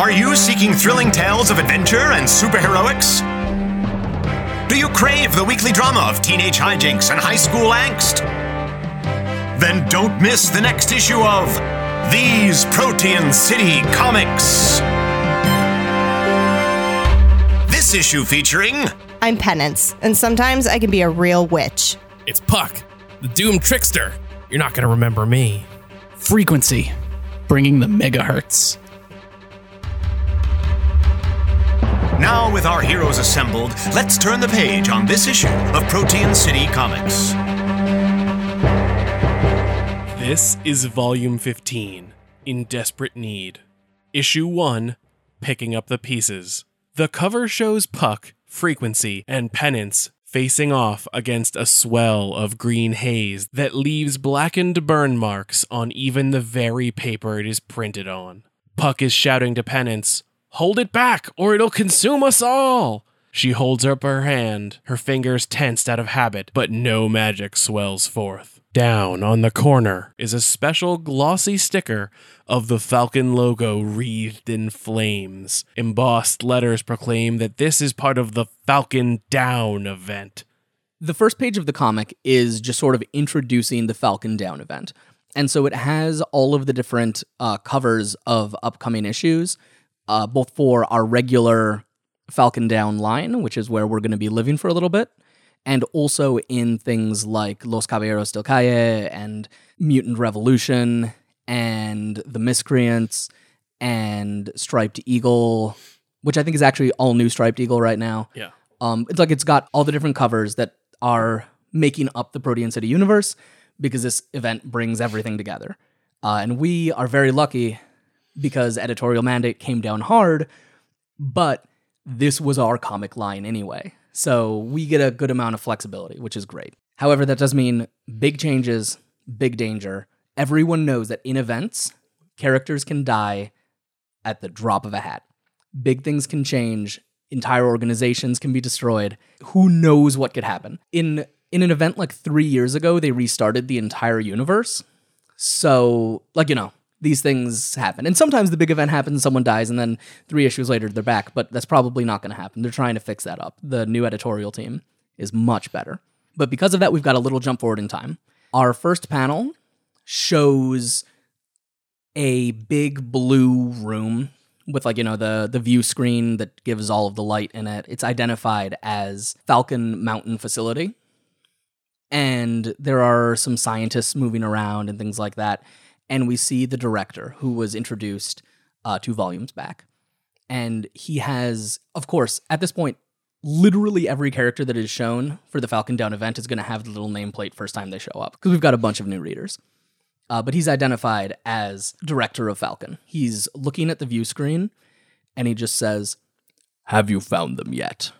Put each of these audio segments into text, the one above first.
Are you seeking thrilling tales of adventure and superheroics? Do you crave the weekly drama of teenage hijinks and high school angst? Then don't miss the next issue of These Protean City Comics. This issue featuring... I'm Penance, and sometimes I can be a real witch. It's Puck, the doomed trickster. You're not going to remember me. Frequency, bringing the megahertz. Now, with our heroes assembled, let's turn the page on this issue of Protean City Comics. This is Volume 15, In Desperate Need. Issue 1, Picking Up the Pieces. The cover shows Puck, Frequency, and Penance facing off against a swell of green haze that leaves blackened burn marks on even the very paper it is printed on. Puck is shouting to Penance, "Hold it back, or it'll consume us all!" She holds up her hand, her fingers tensed out of habit, but no magic swells forth. Down on the corner is a special glossy sticker of the Falcon logo wreathed in flames. Embossed letters proclaim that this is part of the Falcon Down event. The first page of the comic is just sort of introducing the Falcon Down event. And so it has all of the different covers of upcoming issues, both for our regular Falcon Down line, which is where we're going to be living for a little bit, and also in things like Los Caballeros del Calle and Mutant Revolution and The Miscreants and Striped Eagle, which I think is actually all new Striped Eagle right now. Yeah. It's got all the different covers that are making up the Protean City universe because this event brings everything together. And we are very lucky because editorial mandate came down hard, but this was our comic line anyway. So we get a good amount of flexibility, which is great. However, that does mean big changes, big danger. Everyone knows that in events, characters can die at the drop of a hat. Big things can change. Entire organizations can be destroyed. Who knows what could happen? In an event like 3 years ago, they restarted the entire universe. So, these things happen. And sometimes the big event happens, someone dies, and then 3 issues later, they're back. But that's probably not going to happen. They're trying to fix that up. The new editorial team is much better. But because of that, we've got a little jump forward in time. Our first panel shows a big blue room with, the view screen that gives all of the light in it. It's identified as Falcon Mountain Facility. And there are some scientists moving around and things like that. And we see the director, who was introduced 2 volumes back. And he has, of course, at this point, literally every character that is shown for the Falcon Down event is going to have the little nameplate first time they show up, because we've got a bunch of new readers. But he's identified as director of Falcon. He's looking at the view screen, and he just says, "Have you found them yet?"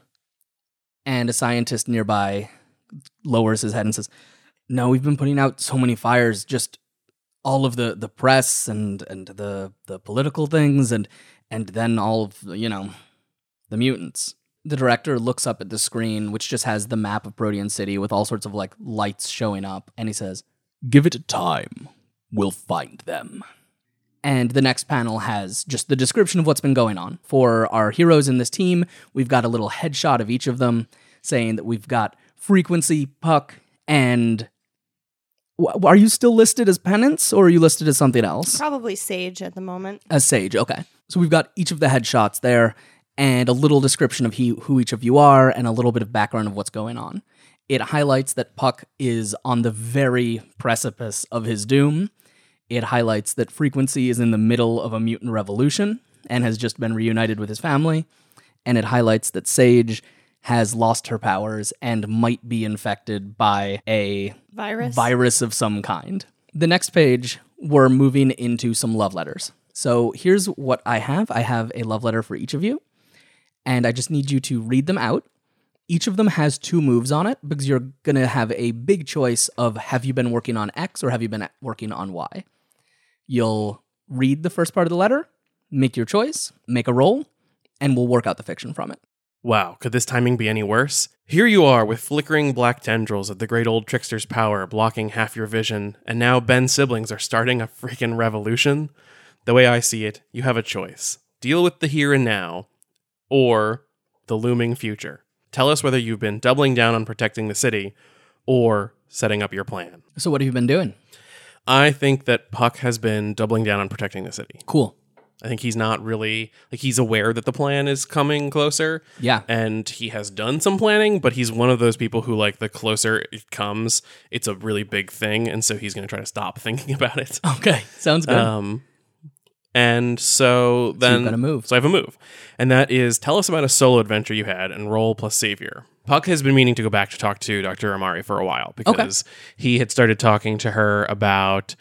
And a scientist nearby lowers his head and says, "No, we've been putting out so many fires, just all of the press and the political things and then all of, the mutants." The director looks up at the screen, which just has the map of Protean City with all sorts of lights showing up, and he says, "Give it time. We'll find them." And the next panel has just the description of what's been going on. For our heroes in this team, we've got a little headshot of each of them saying that we've got Frequency, Puck, and... Are you still listed as Penance, or are you listed as something else? Probably Sage at the moment. As Sage, okay. So we've got each of the headshots there, and a little description of who each of you are, and a little bit of background of what's going on. It highlights that Puck is on the very precipice of his doom. It highlights that Frequency is in the middle of a mutant revolution, and has just been reunited with his family. And it highlights that Sage has lost her powers and might be infected by a virus of some kind. The next page, we're moving into some love letters. So here's what I have. I have a love letter for each of you, and I just need you to read them out. Each of them has 2 moves on it, because you're going to have a big choice of, have you been working on X or have you been working on Y? You'll read the first part of the letter, make your choice, make a roll, and we'll work out the fiction from it. Wow, could this timing be any worse? Here you are with flickering black tendrils of the great old trickster's power blocking half your vision, and now Ben's siblings are starting a freaking revolution? The way I see it, you have a choice. deal with the here and now, or the looming future. Tell us whether you've been doubling down on protecting the city or setting up your plan. So what have you been doing? I think that Puck has been doubling down on protecting the city. Cool. I think he's not really, like, he's aware that the plan is coming closer. Yeah. And he has done some planning, but he's one of those people who, like, the closer it comes, it's a really big thing. And so he's going to try to stop thinking about it. Okay. Sounds good. And so then... So you've got a move. So I have a move. And that is, tell us about a solo adventure you had and roll plus savior. Puck has been meaning to go back to talk to Dr. Amari for a while because he had started talking to her about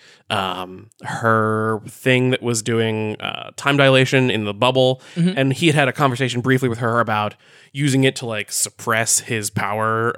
her thing that was doing time dilation in the bubble. And he had a conversation briefly with her about using it to, like, suppress his power,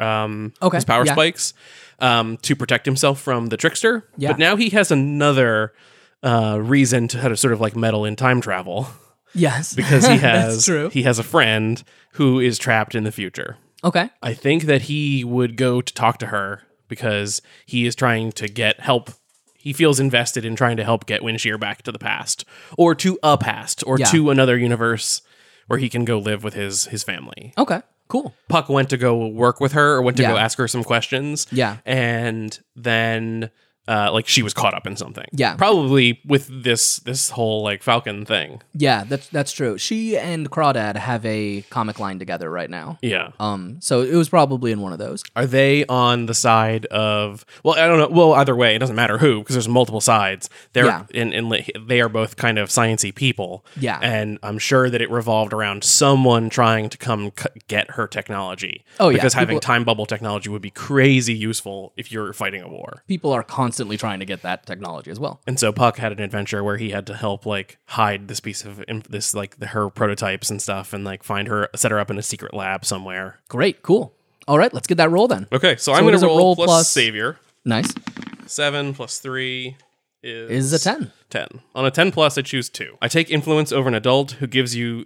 spikes to protect himself from the trickster. Yeah. But now he has another reason to sort of, like, meddle in time travel. Yes. Because he That's true. he has a friend who is trapped in the future. Okay. I think that he would go to talk to her because he is trying to get help. He feels invested in trying to help get Windshear back to the past, or to a past, or to another universe where he can go live with his family. Okay. Cool. Puck went to go work with her, or went to go ask her some questions. Yeah. And then like, she was caught up in something. Yeah. Probably with this whole, like, Falcon thing. Yeah, that's true. She and Crawdad have a comic line together right now. Yeah. So it was probably in one of those. Are they on the side of... Well, I don't know. Well, either way, it doesn't matter who, because there's multiple sides. They're they are both kind of science-y people. Yeah. And I'm sure that it revolved around someone trying to come get her technology. Oh, yeah. Because having time bubble technology would be crazy useful if you're fighting a war. People are constantly trying to get that technology as well. And so Puck had an adventure where he had to help, like, hide this piece of her prototypes and stuff, and, like, find her, set her up in a secret lab somewhere. Great, cool. All right, let's get that roll then. Okay, so I'm going to roll plus savior. Nice. 7 plus 3 is a 10. 10. On a 10 plus, I choose 2. I take influence over an adult who gives you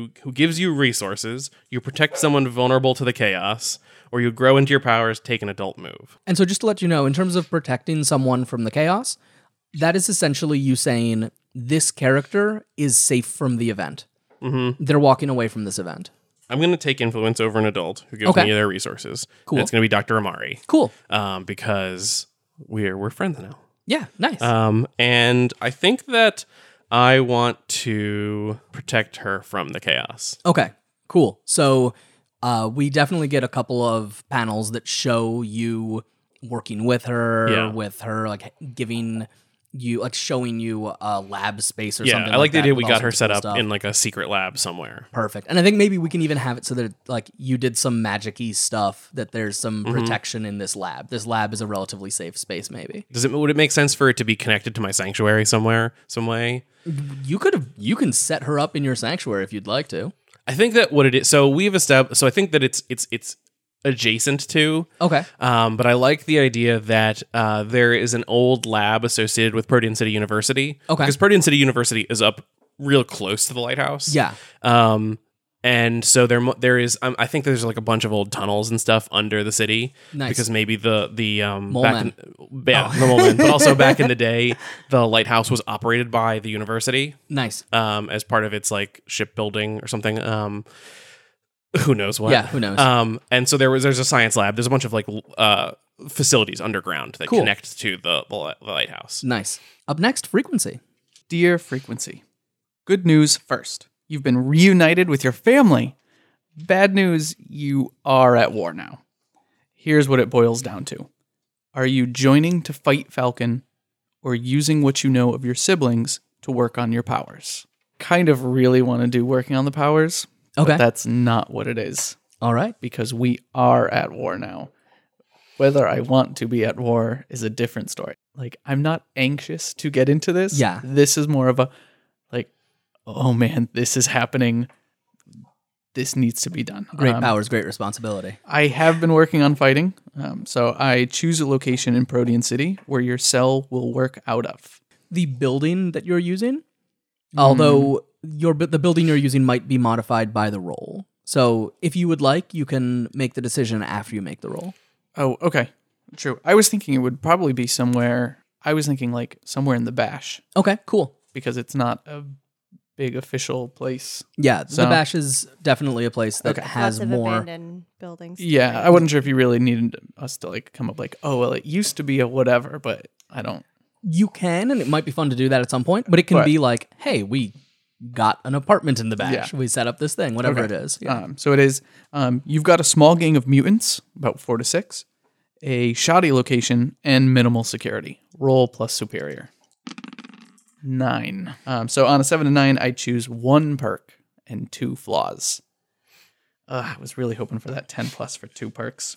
resources. You protect someone vulnerable to the chaos, or you grow into your powers. Take an adult move. And so, just to let you know, in terms of protecting someone from the chaos, that is essentially you saying this character is safe from the event. Mm-hmm. They're walking away from this event. I'm going to take influence over an adult who gives me their resources. Cool. And it's going to be Dr. Amari. Cool. Because we're friends now. Yeah, nice. And I think that I want to protect her from the chaos. Okay, cool. So we definitely get a couple of panels that show you working with her, like giving you, like showing you a lab space or something. Yeah, I like the idea that, we got her set up stuff. in, like, a secret lab somewhere. Perfect. And I think maybe we can even have it so that, like, you did some magic-y stuff, that there's some protection in this lab. This lab is a relatively safe space, maybe. Would it make sense for it to be connected to my sanctuary somewhere, some way? You can set her up in your sanctuary if you'd like to. I think that what it is, so we've established, so I think that it's adjacent to. Okay. But I like the idea that there is an old lab associated with Protean City University. Okay. Because Protean City University is up real close to the lighthouse. Yeah. And so there is, I think there's, like, a bunch of old tunnels and stuff under the city. Nice. Because maybe the Mole-men. the Mole-men, but also back in the day, the lighthouse was operated by the university. Nice. As part of its, like, shipbuilding or something. Who knows what? Yeah, who knows? And so there's a science lab. There's a bunch of, like, facilities underground that connect to the lighthouse. Nice. Up next, Frequency. Dear Frequency, good news first. You've been reunited with your family. Bad news, you are at war now. Here's what it boils down to. Are you joining to fight Falcon, or using what you know of your siblings to work on your powers? Kind of really want to do working on the powers, Okay. but that's not what it is. All right. Because we are at war now. Whether I want to be at war is a different story. Like, I'm not anxious to get into this. Yeah. This is more of a, like, oh man, this is happening. This needs to be done. Great powers, great responsibility. I have been working on fighting. So I choose a location in Protean City where your cell will work out of. The building that you're using, although the building you're using might be modified by the roll. So if you would like, you can make the decision after you make the roll. Oh, okay. True. I was thinking it would probably be somewhere. I was thinking like somewhere in the Bash Okay, cool. because it's not a big official place. Yeah, So- the Bash is definitely a place that Okay. has Lots of more. abandoned buildings. Yeah, I wasn't sure if you really needed us to like come up like, oh well, it used to be a whatever, but I don't. You can, and it might be fun to do that at some point, but it can But- be like, hey, we got an apartment in the Bash. Yeah. We set up this thing, whatever Okay. it is. Yeah. So it is. You've got a small gang of mutants, about 4 to 6, a shoddy location, and minimal security. Roll plus superior. 9. So on a 7 to 9, I choose 1 perk and 2 flaws. I was really hoping for that 10 plus for 2 perks.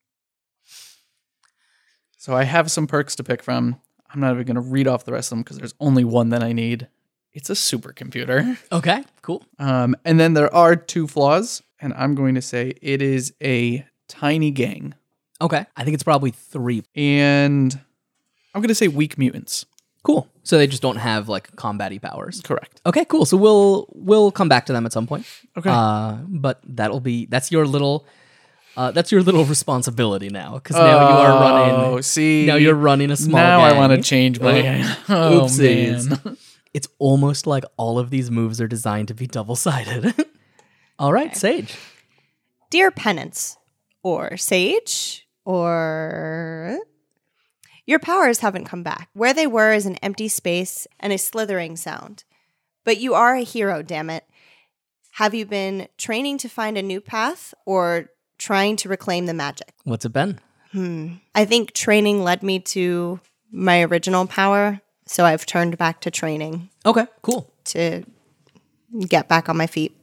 So I have some perks to pick from. I'm not even going to read off the rest of them because there's only one that I need. It's a supercomputer. Okay, cool. And then there are 2 flaws, and I'm going to say it is a tiny gang. Okay, I think it's probably 3. And I'm going to say weak mutants. Cool. So they just don't have like combat-y powers. Correct. Okay, cool. So we'll come back to them at some point. Okay. But that's your little responsibility now because now you are running. Oh, see. Now you're running a small. Now gang. I want to change my. Oh, Oopsies. man. It's almost like all of these moves are designed to be double-sided. All right, Sage. Dear Penance, or Sage, or... Your powers haven't come back. Where they were is an empty space and a slithering sound. But you are a hero, damn it. Have you been training to find a new path or trying to reclaim the magic? What's it been? I think training led me to my original power, so I've turned back to training Okay, cool. to get back on my feet.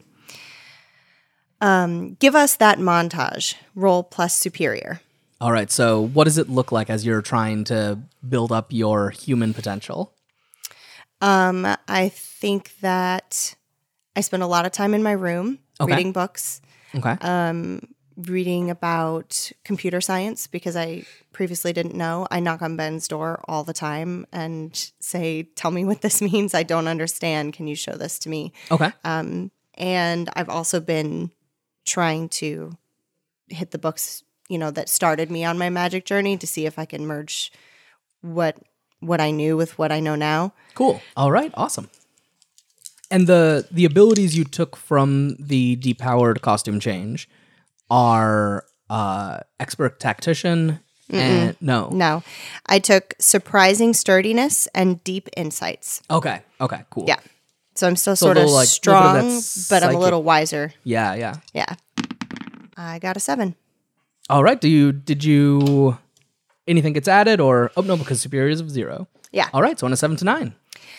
Give us that montage. Roll plus superior. All right, so what does it look like as you're trying to build up your human potential? I think that I spend a lot of time in my room Okay. reading books, Okay. reading about computer science because I previously didn't know. I knock on Ben's door all the time and say, "Tell me what this means. I don't understand. Can you show this to me?" Okay. And I've also been trying to hit the books, that started me on my magic journey to see if I can merge what I knew with what I know now. Cool. All right. Awesome. And the abilities you took from the depowered costume change are expert tactician and no. No, I took surprising sturdiness and deep insights. Okay. Okay. Cool. Yeah. So I'm still So a sort of little, like, strong, little bit of that but I'm a psychic- little wiser. Yeah. Yeah. Yeah. I got a 7. All right. Did you anything gets added or oh no because superior is of 0. Yeah. All right. So on a 7 to 9.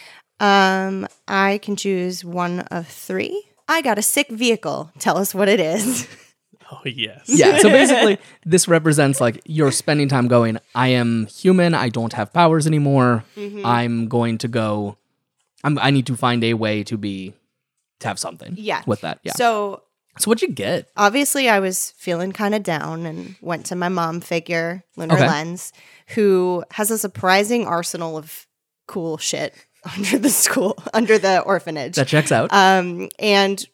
I can choose one of 3. I got a sick vehicle. Tell us what it is. Oh, yes. Yeah. So basically, this represents like you're spending time going, I am human. I don't have powers anymore. I'm going to go. I need to find a way to have something. Yeah. With that. Yeah. So So what'd you get? obviously I was feeling kind of down and went to my mom figure, Lunar Okay. Lens, who has a surprising arsenal of cool shit under the orphanage. That checks out. And,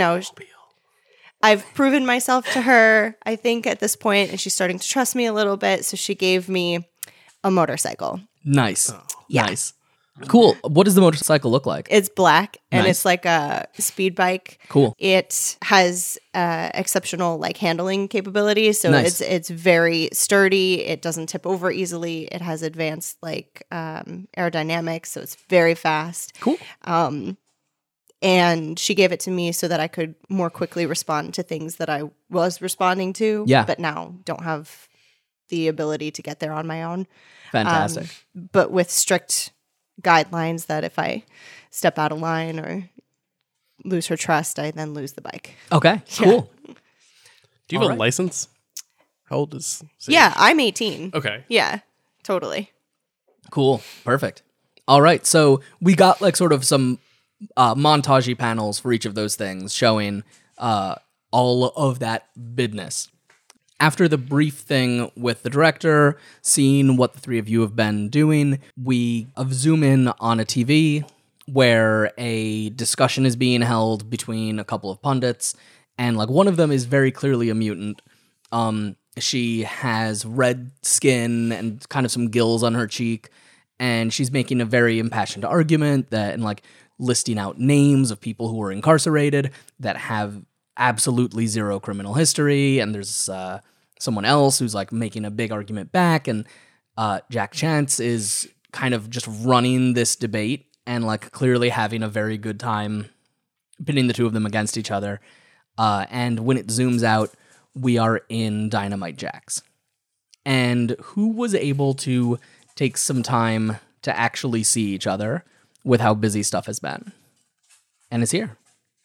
I've proven myself to her, I think, at this point, and she's starting to trust me a little bit. So she gave me a motorcycle. Nice. yeah. Nice. Cool. What does the motorcycle look like? It's black and Nice. it's like a speed bike. Cool. It has exceptional handling capabilities, so Nice. it's very sturdy. It doesn't tip over easily. It has advanced aerodynamics, so it's very fast. Cool. And she gave it to me so that I could more quickly respond to things that I was responding to, Yeah. but now don't have the ability to get there on my own. Fantastic. But with strict guidelines that if I step out of line or lose her trust, I then lose the bike. Okay. Cool. Do you have a license? How old is Sage? Yeah, I'm 18. Okay. Yeah, totally. Cool. Perfect. All right. So we got sort of some montage panels for each of those things showing all of that business. After the brief thing with the director, seeing what the 3 of you have been doing, we zoom in on a TV where a discussion is being held between a couple of pundits, and one of them is very clearly a mutant. She has red skin and kind of some gills on her cheek, and she's making a very impassioned argument that, and listing out names of people who were incarcerated that have absolutely zero criminal history, and there's someone else who's like making a big argument back, and Jack Chance is kind of just running this debate and like clearly having a very good time pitting the two of them against each other. And when it zooms out, we are in Dynamite Jack's. And who was able to take some time to actually see each other with how busy stuff has been? And is here.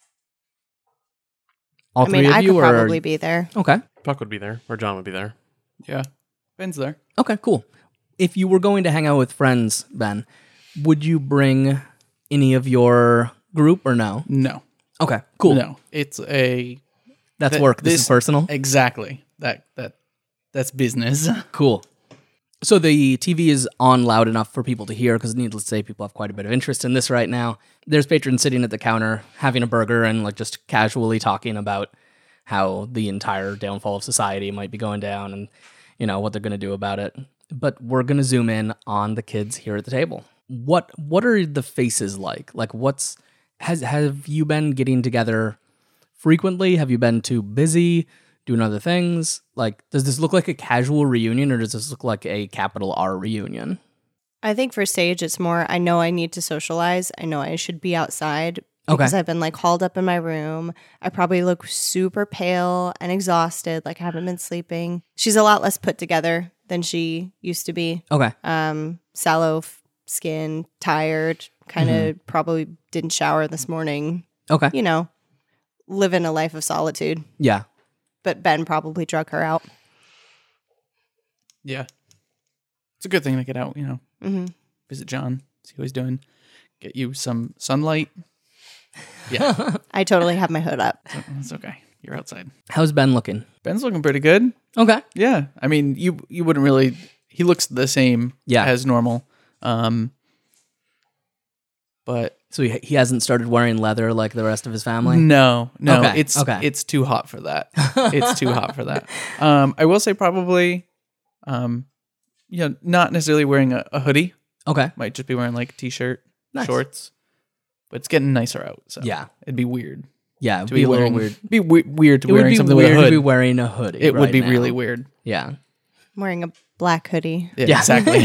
All three of I you could are probably be there. okay. Puck would be there, or John would be there. Yeah. Ben's there. Okay, cool. If you were going to hang out with friends, Ben, would you bring any of your group or no? No. Okay, cool. No. It's a... That's work. This is personal. Exactly. That's business. Cool. So the TV is on loud enough for people to hear, because needless to say, people have quite a bit of interest in this right now. There's patrons sitting at the counter having a burger and like just casually talking about how the entire downfall of society might be going down and, you know, what they're going to do about it. But we're going to zoom in on the kids here at the table. What are the faces like? Like have you been getting together frequently? Have you been too busy doing other things? Like, does this look like a casual reunion, or does this look like a capital R reunion? I think for Sage, it's more, I know I need to socialize. I know I should be outside because I've been like hauled up in my room. I probably look super pale and exhausted, like I haven't been sleeping. She's a lot less put together than she used to be. Okay. Sallow skin, tired, kind of probably didn't shower this morning. Okay. You know, living a life of solitude. Yeah. But Ben probably drug her out. Yeah. It's a good thing to get out, you know. Mm-hmm. Visit John, see what he's doing. Get you some sunlight. Yeah. I totally have my hood up. That's okay. You're outside. How's Ben looking? Ben's looking pretty good. Okay. Yeah. I mean, you wouldn't really... He looks the same as normal. But... So he hasn't started wearing leather like the rest of his family? No. Okay, It's too hot for that. It's too hot for that. I will say probably, not necessarily wearing a hoodie. Okay. Might just be wearing like a t-shirt, Nice. shorts. But it's getting nicer out. So Yeah. it'd be weird. Yeah, it'd To be be a little wearing, weird. Be weird to It be would wearing be something weird with a to be hood. wearing a hoodie. It would right be now. really weird. Yeah. I'm wearing a black hoodie. Yeah. Exactly.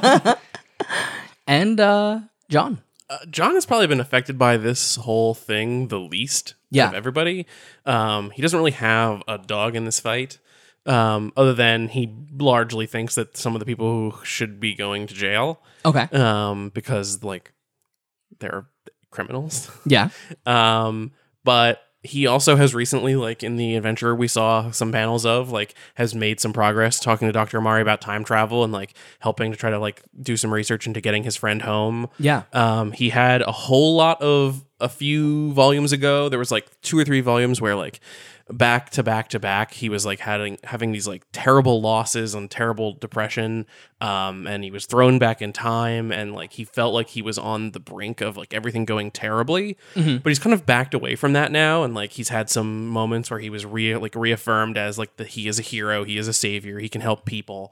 And John. John has probably been affected by this whole thing the least Yeah. of everybody. He doesn't really have a dog in this fight, other than he largely thinks that some of the people who should be going to jail, Okay. because like they're criminals. Yeah. But he also has recently, like in the adventure we saw some panels of, like has made some progress talking to Dr. Amari about time travel and like helping to try to like do some research into getting his friend home. Yeah. He had a whole lot of a few volumes ago. There was like 2 or 3 volumes where like back to back to back, he was like having these like terrible losses and terrible depression. And he was thrown back in time, and like he felt like he was on the brink of like everything going terribly. But he's kind of backed away from that now, and like he's had some moments where he was reaffirmed as like he is a hero, he is a savior, he can help people.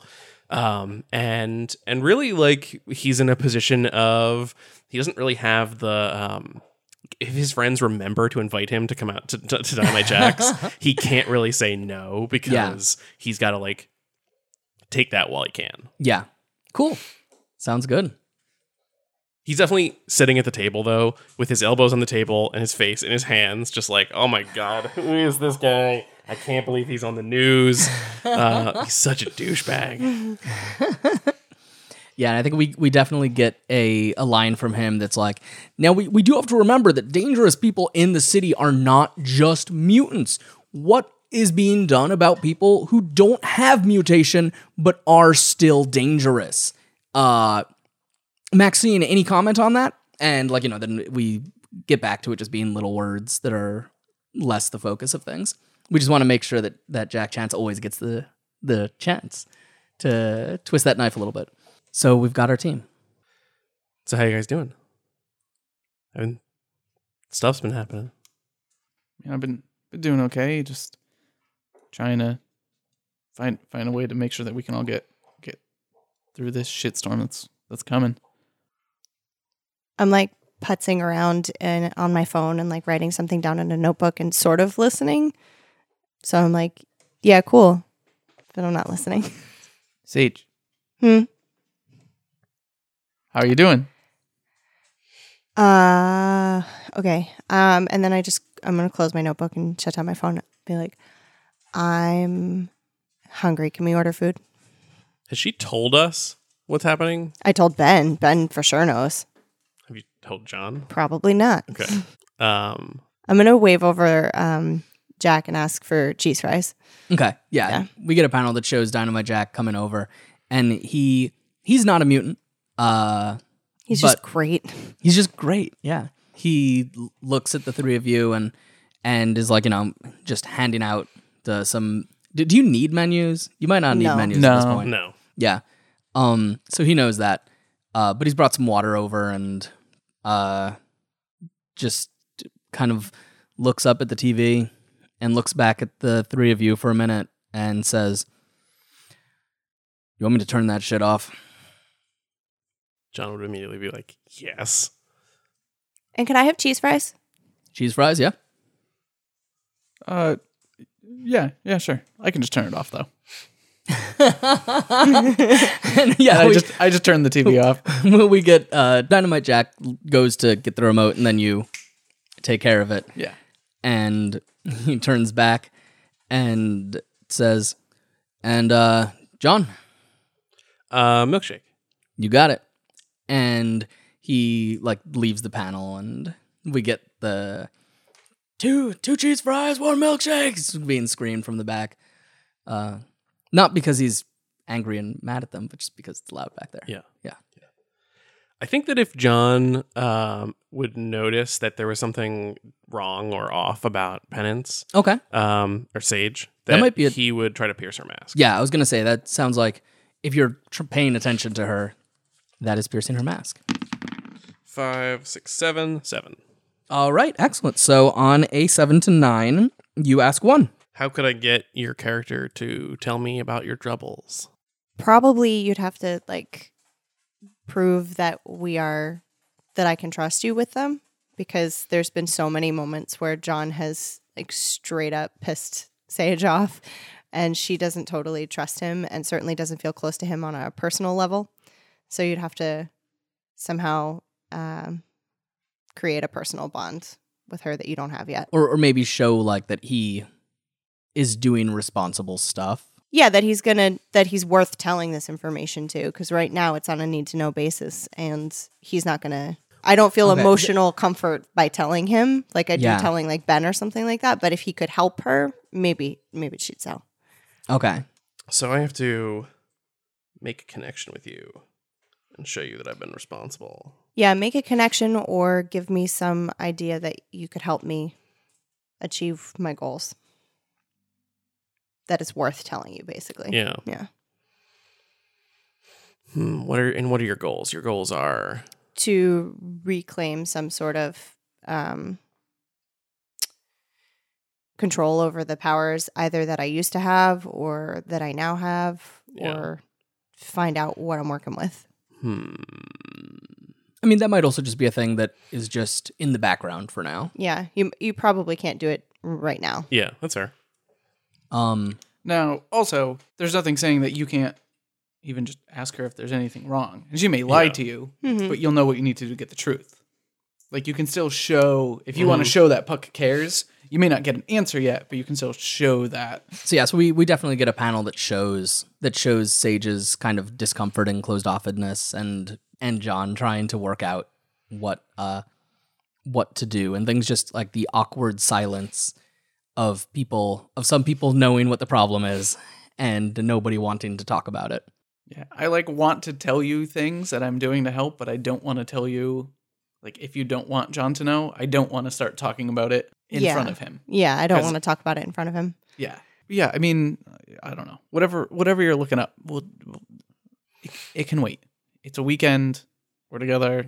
And really like he's in a position of he doesn't really have the if his friends remember to invite him to come out to Dynamite Jack's, he can't really say no because he's got to like take that while he can. Yeah. Cool. Sounds good. He's definitely sitting at the table though, with his elbows on the table and his face in his hands, just like, oh my God, who is this guy? I can't believe he's on the news. He's such a douchebag. Yeah, and I think we definitely get a line from him that's like, now we do have to remember that dangerous people in the city are not just mutants. What is being done about people who don't have mutation but are still dangerous? Maxine, any comment on that? And like, then we get back to it just being little words that are less the focus of things. We just want to make sure that Jack Chance always gets the chance to twist that knife a little bit. So we've got our team. So how you guys doing? Stuff's been happening. Yeah, I've been doing okay. Just trying to find a way to make sure that we can all get through this shitstorm that's coming. I'm like putzing around on my phone and like writing something down in a notebook and sort of listening. So I'm like, yeah, cool. But I'm not listening. Sage. Hmm. How are you doing? Okay. And then I'm going to close my notebook and shut down my phone and be like, I'm hungry. Can we order food? Has she told us what's happening? I told Ben. Ben for sure knows. Have you told John? Probably not. Okay. I'm going to wave over Jack and ask for cheese fries. Okay. Yeah. We get a panel that shows Dynamite Jack coming over, and he's not a mutant. He's just great. He's just great. Yeah. He looks at the three of you and is like, just handing out some. Do you need menus? You might not need menus at this point. No. Yeah. So he knows that. But he's brought some water over and just kind of looks up at the TV and looks back at the three of you for a minute and says, "You want me to turn that shit off?" John would immediately be like, yes. And can I have cheese fries? Cheese fries, yeah. Yeah, sure. I can just turn it off though. Yeah, I just turned the TV off. we get Dynamite Jack goes to get the remote and then you take care of it. Yeah. And he turns back and says, "And John, Milkshake. you got it." And he like leaves the panel and we get the two cheese fries, 1 milkshakes being screamed from the back. Not because he's angry and mad at them, but just because it's loud back there. Yeah. Yeah. I think that if John would notice that there was something wrong or off about Penance, Okay. or Sage, That might be he would try to pierce her mask. Yeah, I was going to say, that sounds like if you're paying attention to her, that is piercing her mask. 5, 6, 7. All right, excellent. So on a 7 to 9, you ask 1. How could I get your character to tell me about your troubles? Probably you'd have to like prove that I can trust you with them, because there's been so many moments where John has like straight up pissed Sage off and she doesn't totally trust him and certainly doesn't feel close to him on a personal level. So you'd have to somehow create a personal bond with her that you don't have yet. Or maybe show like that he is doing responsible stuff. Yeah, that he's worth telling this information to, because right now it's on a need to know basis and he's not gonna. I don't feel emotional comfort by telling him like I do telling like Ben or something like that. But if he could help her, maybe she'd sell. Okay. So I have to make a connection with you and show you that I've been responsible. Yeah, make a connection or give me some idea that you could help me achieve my goals. That is worth telling you, basically. Yeah. Yeah. What are your goals? Your goals are to reclaim some sort of control over the powers, either that I used to have or that I now have, or find out what I'm working with. I mean, that might also just be a thing that is just in the background for now. Yeah, you probably can't do it right now. Yeah, that's fair. Now, also, there's nothing saying that you can't even just ask her if there's anything wrong. And she may lie to you, but you'll know what you need to do to get the truth. Like, you can still show, if you want to show that Puck cares, you may not get an answer yet, but you can still show that. So we definitely get a panel that shows Sage's kind of discomfort and closed-offedness and John trying to work out what to do, and things just like the awkward silence of some people knowing what the problem is and nobody wanting to talk about it. Yeah, I want to tell you things that I'm doing to help, but I don't want to tell you, like, if you don't want John to know, I don't want to start talking about it in front of him. Yeah, I don't want to talk about it in front of him. Yeah. Yeah, I mean, I don't know. Whatever you're looking up, it can wait. It's a weekend. We're together.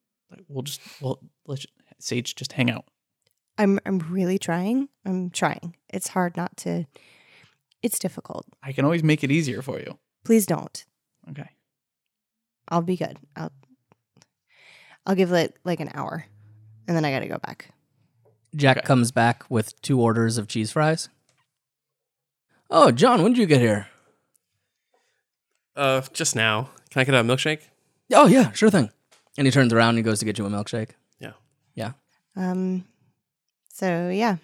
Let's Sage just hang out. I'm really trying. I'm trying. It's hard not to. It's difficult. I can always make it easier for you. Please don't. Okay. I'll be good. I'll give it like an hour, and then I got to go back. Jack comes back with 2 orders of cheese fries. Oh, John, when did you get here? Just now. Can I get a milkshake? Oh, yeah, sure thing. And he turns around and he goes to get you a milkshake. Yeah. Yeah. So yeah.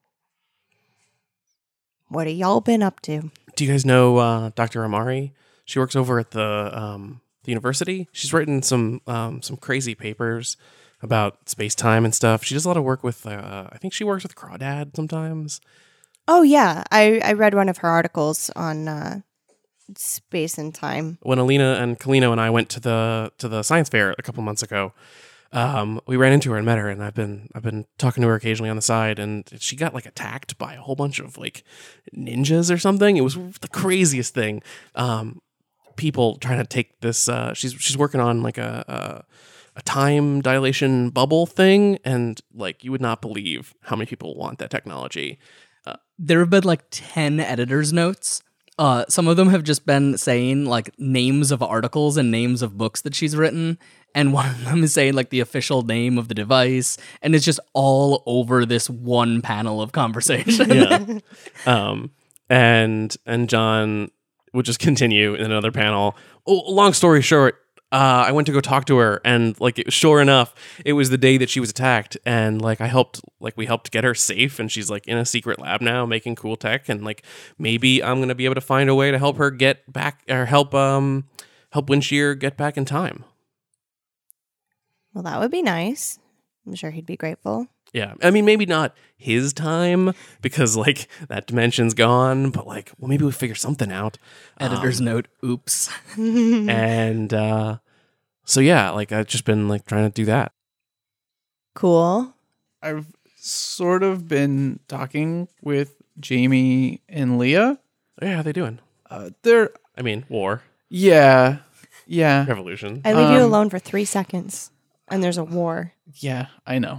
What have y'all been up to? Do you guys know Dr. Amari? She works over at the university. She's written some crazy papers about space-time and stuff. She does a lot of work with, I think she works with Crawdad sometimes. Oh yeah, I read one of her articles on space and time. When Alina and Kalino and I went to the science fair a couple months ago, we ran into her and met her, and I've been talking to her occasionally on the side, and she got like attacked by a whole bunch of like ninjas or something. It was the craziest thing. People trying to take this. She's working on like a time dilation bubble thing, and like you would not believe how many people want that technology. There have been like 10 editor's notes. Some of them have just been saying like names of articles and names of books that she's written. And one of them is saying like the official name of the device. And it's just all over this one panel of conversation. Yeah. And John would just continue in another panel. Oh, long story short, I went to go talk to her, and like sure enough, it was the day that she was attacked, and like we helped get her safe, and she's like in a secret lab now making cool tech, and like maybe I'm gonna be able to find a way to help her get back, or help Windshear get back in time. Well, that would be nice. I'm sure he'd be grateful. Yeah, I mean, maybe not his time, because like that dimension's gone, but like, well, maybe we figure something out. Editor's note, oops. And so yeah, like I've just been like trying to do that. Cool. I've sort of been talking with Jamie and Leah. Yeah, how they doing? They're I mean, war, yeah. revolution. I leave you alone for 3 seconds, and there's a war. Yeah, I know.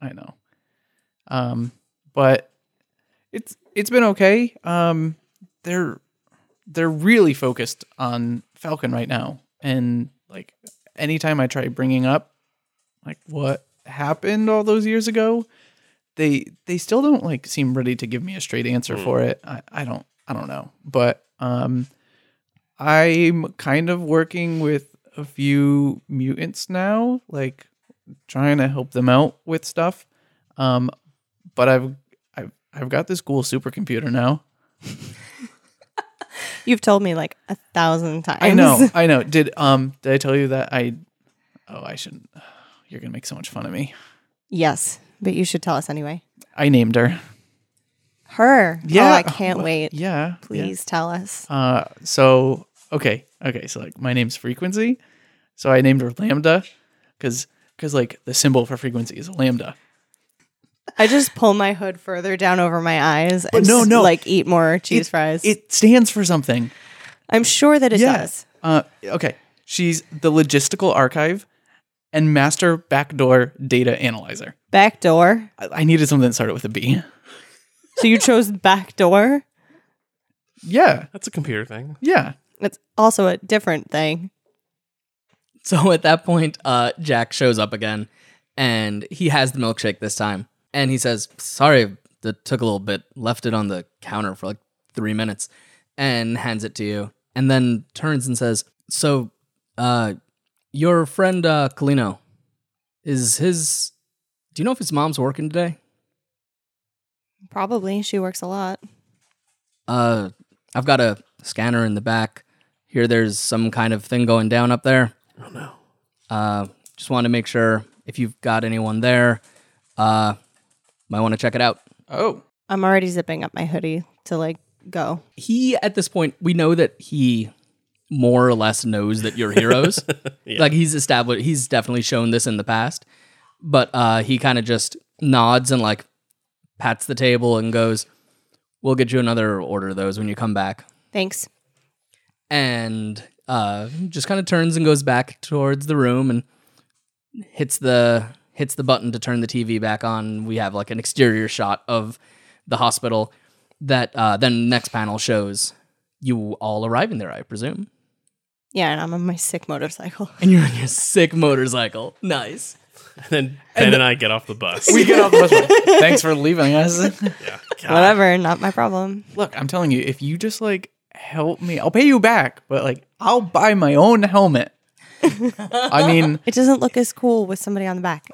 But it's been okay. They're really focused on Falcon right now, and like anytime I try bringing up like what happened all those years ago, they still don't like seem ready to give me a straight answer for it. I don't know, but I'm kind of working with a few mutants now, like trying to help them out with stuff. But I've got this cool supercomputer now. You've told me like 1,000 times. I know. Did I tell you that I shouldn't. You're gonna make so much fun of me. Yes, but you should tell us anyway. I named her. Her. Yeah. Oh, I can't wait. Yeah. Please tell us. So okay. So like my name's Frequency. So I named her Lambda because like the symbol for frequency is a lambda. I just pull my hood further down over my eyes and no. like eat more cheese fries. It stands for something. I'm sure that it does. Okay. She's the logistical archive and master backdoor data analyzer. Backdoor. I needed something that started with a B. So you chose backdoor? Yeah. That's a computer thing. Yeah. It's also a different thing. So at that point, Jack shows up again, and he has the milkshake this time. And he says, sorry, that took a little bit. Left it on the counter for like 3 minutes, and hands it to you. And then turns and says, so, your friend, Kalino, do you know if his mom's working today? Probably. She works a lot. I've got a scanner in the back. Here, there's some kind of thing going down up there. Oh no. Just wanted to make sure if you've got anyone there, might want to check it out. Oh. I'm already zipping up my hoodie to like go. He, at this point, we know that he more or less knows that you're heroes. Yeah. Like he's definitely shown this in the past, but he kind of just nods and like pats the table and goes, we'll get you another order of those when you come back. Thanks. And just kind of turns and goes back towards the room and hits the button to turn the TV back on. We have like an exterior shot of the hospital that then next panel shows you all arriving there, I presume. Yeah, and I'm on my sick motorcycle. And you're on your sick motorcycle. Nice. And then Ben and I get off the bus. We get off the bus. Thanks for leaving us. Yeah. God. Whatever, not my problem. Look, I'm telling you, if you just like help me, I'll pay you back, but like I'll buy my own helmet. I mean, It doesn't look as cool with somebody on the back.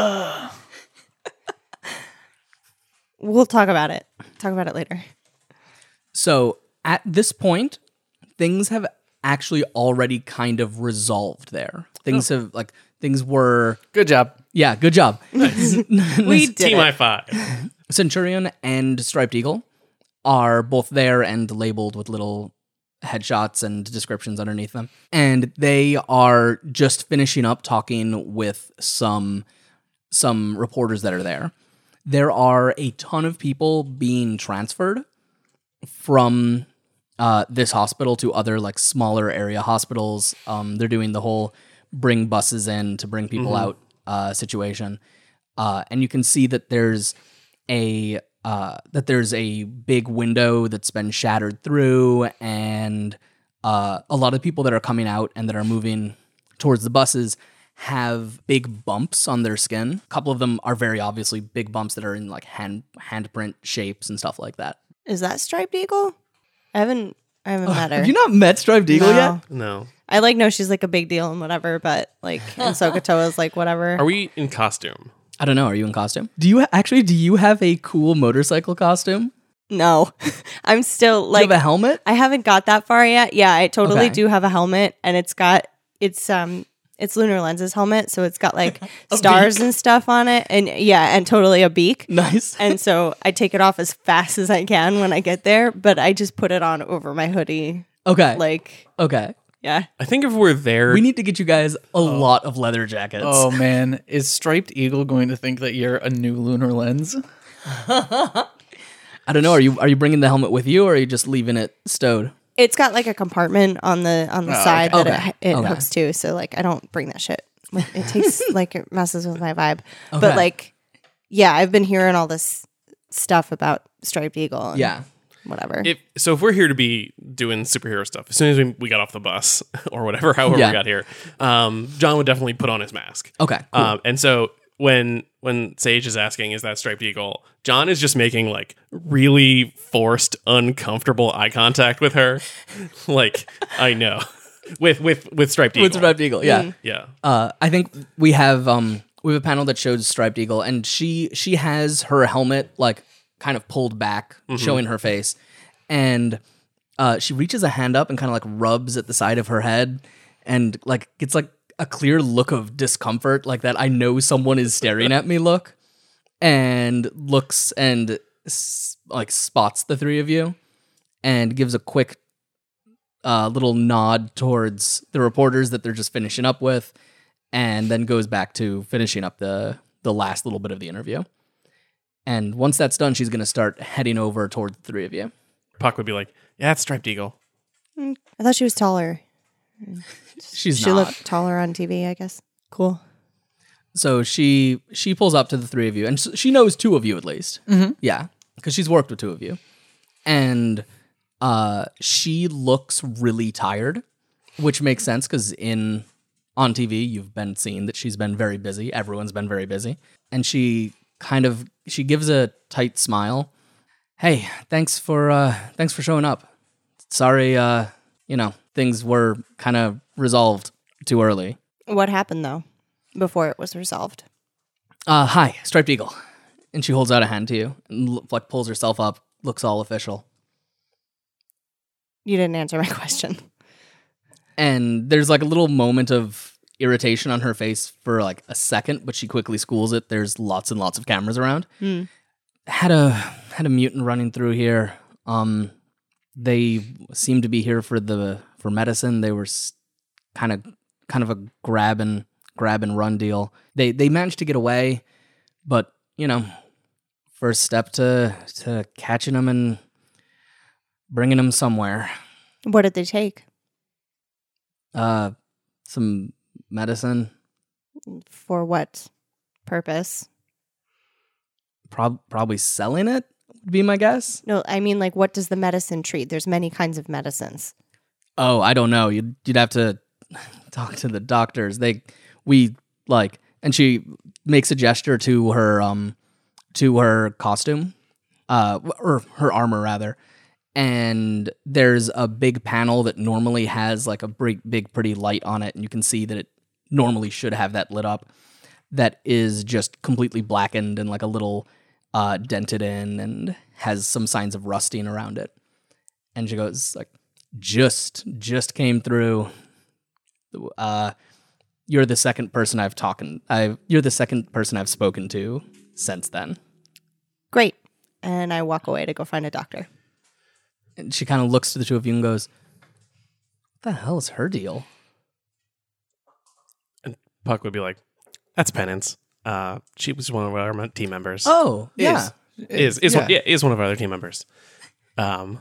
We'll talk about it. Talk about it later. So at this point, things have actually already kind of resolved there. Things were good job. yeah, good job. We did Team it. high five. Centurion and Striped Eagle are both there and labeled with little headshots and descriptions underneath them. And they are just finishing up talking with some reporters that are there. There are a ton of people being transferred from this hospital to other like smaller area hospitals. They're doing the whole bring buses in to bring people out situation. And you can see that there's a big window that's been shattered through, and a lot of people that are coming out and that are moving towards the buses have big bumps on their skin. A couple of them are very obviously big bumps that are in like handprint shapes and stuff like that. Is that Striped Eagle? I haven't met her. Have you not met Striped Eagle No. yet? No. I like know she's like a big deal and whatever, but like and Sokotoa's like whatever. Are we in costume? I don't know. Are you in costume? Do you have a cool motorcycle costume? No. I'm still Do you like have a helmet? I haven't got that far yet. Yeah, I totally Okay. do have a helmet, and it's Lunar Lens's helmet, so it's got like stars and stuff on it, and yeah, and totally a beak. Nice. And so I take it off as fast as I can when I get there, but I just put it on over my hoodie. Okay. Like, Okay. yeah. I think if we're there, We need to get you guys a lot of leather jackets. Oh man, is Striped Eagle going to think that you're a new Lunar Lens? I don't know. Are you bringing the helmet with you, or are you just leaving it stowed? It's got like a compartment on the side okay. that it Okay. hooks to, so like I don't bring that shit. It takes like it messes with my vibe. Okay. But like, yeah, I've been hearing all this stuff about Striped Eagle. And Yeah. whatever. if we're here to be doing superhero stuff, as soon as we got off the bus or whatever, however Yeah. we got here, John would definitely put on his mask. Okay. Cool. And so when Sage is asking, "Is that Striped Eagle?" John is just making like really forced, uncomfortable eye contact with her. Like, I know, with Striped Eagle. With Striped Eagle. Yeah. Yeah. I think we have a panel that shows Striped Eagle, and she has her helmet like kind of pulled back, showing her face, and she reaches a hand up and kind of like rubs at the side of her head, and like gets like a clear look of discomfort, like that I know someone is staring at me look, and looks and like spots the three of you, and gives a quick little nod towards the reporters that they're just finishing up with, and then goes back to finishing up the last little bit of the interview. And once that's done, she's going to start heading over toward the three of you. Puck would be like, "Yeah, it's Striped Eagle." I thought she was taller. She's She not. looked taller on TV, I guess. Cool. So she pulls up to the three of you, and she knows two of you at least. Mm-hmm. Yeah, because she's worked with two of you. And she looks really tired, which makes sense because on TV, you've been seeing that she's been very busy. Everyone's been very busy. And she gives a tight smile. "Hey, thanks for showing up. Sorry, things were kind of resolved too early." What happened though before it was resolved? Hi, Striped Eagle. And she holds out a hand to you and like pulls herself up, looks all official. You didn't answer my question. And there's like a little moment of irritation on her face for like a second, but she quickly schools it. There's lots and lots of cameras around. Had a mutant running through here. They seemed to be here for medicine. They were kind of a grab and run deal. They managed to get away, but first step to catching them and bringing them somewhere. What did they take? Some medicine. For what purpose? Probably selling it would be my guess. No, I mean like what does the medicine treat? There's many kinds of medicines. Oh, I don't know. You'd have to talk to the doctors. And she makes a gesture to her costume, or her armor rather. And there's a big panel that normally has like a big pretty light on it, and you can see that it normally should have that lit up. That is just completely blackened and like a little dented in, and has some signs of rusting around it. And she goes like, just came through. You're the second person you're the second person I've spoken to since then. Great. And I walk away to go find a doctor. And she kind of looks to the two of you and goes, "What the hell is her deal?" And Puck would be like, "That's Penance. She was one of our team members. Oh, yeah. Is one of our other team members. Oh,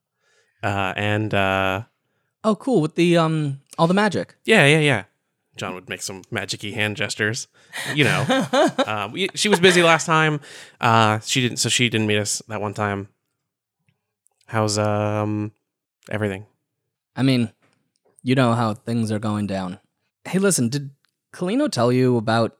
cool, with the all the magic. Yeah. John would make some magic-y hand gestures. You know, she was busy last time. She didn't meet us that one time. How's everything? I mean, you know how things are going down. Hey, listen, did Kalino tell you about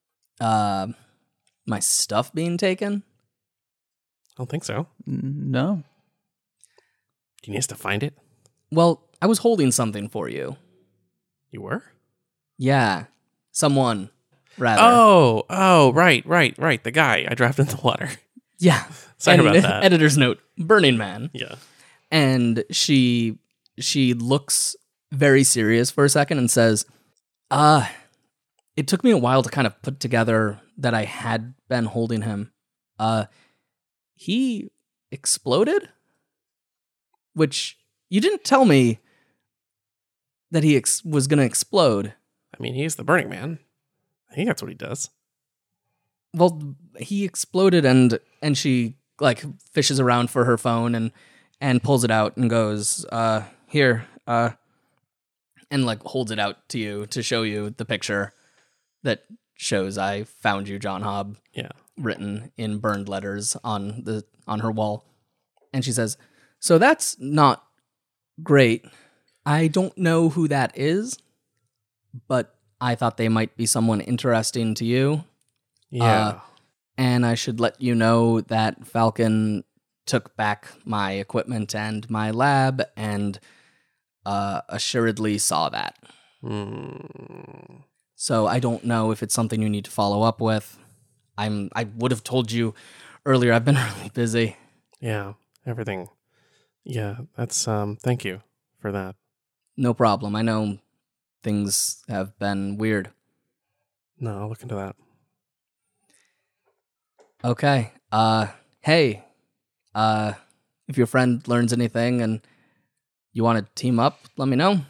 my stuff being taken? I don't think so. No. Do you need us to find it? Well, I was holding something for you. You were? Yeah. Someone, rather. Oh, right. The guy I dropped in the water. Yeah. Sorry about that. Editor's note, Burning Man. Yeah. And she looks very serious for a second and says, it took me a while to kind of put together that I had been holding him. He exploded? Which you didn't tell me that he was going to explode. I mean, he's the Burning Man. I think that's what he does. Well, he exploded, and she like fishes around for her phone and pulls it out and goes, here, and like holds it out to you to show you the picture that shows I found you, John Hobb. Yeah. Written in burned letters on her wall. And she says, "So that's not great. I don't know who that is, but I thought they might be someone interesting to you. Yeah. And I should let you know that Falcon took back my equipment and my lab and assuredly saw that. So I don't know if it's something you need to follow up with. I would have told you earlier. I've been really busy." Yeah. Everything. Yeah. That's thank you for that. No problem. I know things have been weird. No, I'll look into that. Okay. Hey. If your friend learns anything and you want to team up, let me know.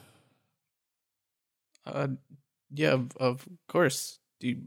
Yeah, of course. Do you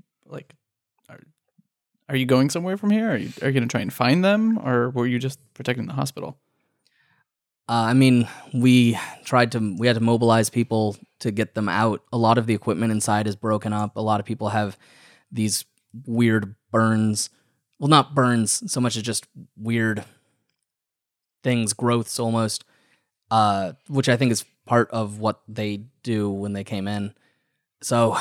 are you going somewhere from here? Are you going to try and find them, or were you just protecting the hospital? I mean, we had to mobilize people to get them out. A lot of the equipment inside is broken up. A lot of people have these weird burns. Well, not burns so much as just weird things, growths almost, which I think is part of what they do when they came in. So,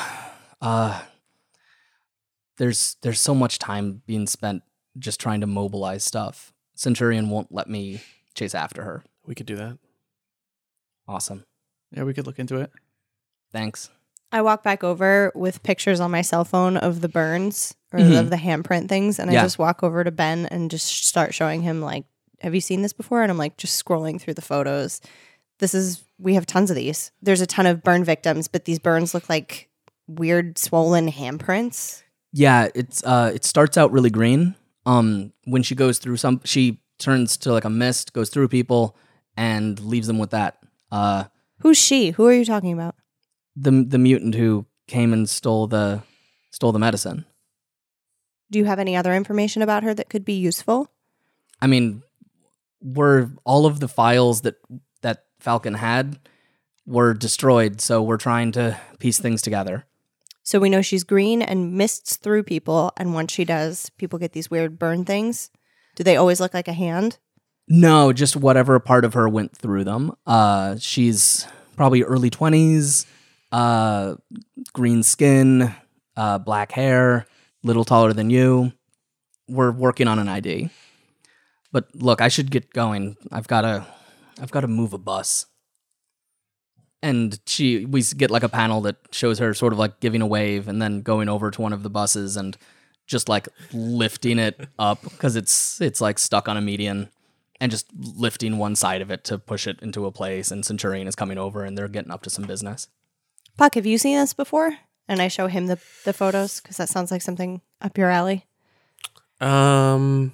there's so much time being spent just trying to mobilize stuff. Centurion won't let me chase after her. We could do that. Awesome. Yeah, we could look into it. Thanks. I walk back over with pictures on my cell phone of the burns or Mhm. of the handprint things. And I Yeah. just walk over to Ben and just start showing him, like, have you seen this before? And I'm like, just scrolling through the photos. We have tons of these. There's a ton of burn victims, but these burns look like weird swollen handprints. Yeah, it starts out really green. When she goes through she turns to like a mist, goes through people, and leaves them with that. Who's she? Who are you talking about? The mutant who came and stole the medicine. Do you have any other information about her that could be useful? I mean, all of the files that Falcon had were destroyed, so we're trying to piece things together. So we know she's green and mists through people, and once she does, people get these weird burn things. Do they always look like a hand? No, just whatever part of her went through them. She's probably early 20s, green skin, black hair, little taller than you. We're working on an ID. But look, I should get going. I've got to move a bus. And we get like a panel that shows her sort of like giving a wave and then going over to one of the buses and just like lifting it up because it's like stuck on a median and just lifting one side of it to push it into a place. And Centurion is coming over and they're getting up to some business. Puck, have you seen this before? And I show him the photos because that sounds like something up your alley. Not